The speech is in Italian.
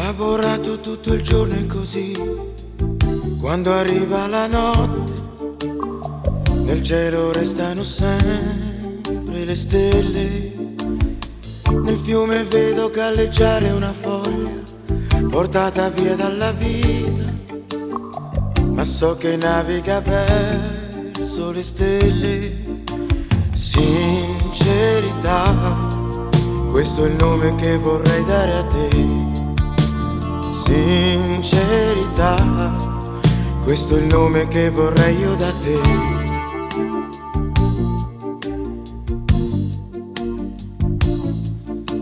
lavorato tutto il giorno e così, quando arriva la notte, nel cielo restano sempre le stelle. Nel fiume vedo galleggiare una foglia, portata via dalla vita, ma so che naviga verso le stelle. Sincerità, questo è il nome che vorrei dare a te. Sincerità, questo è il nome che vorrei io da te.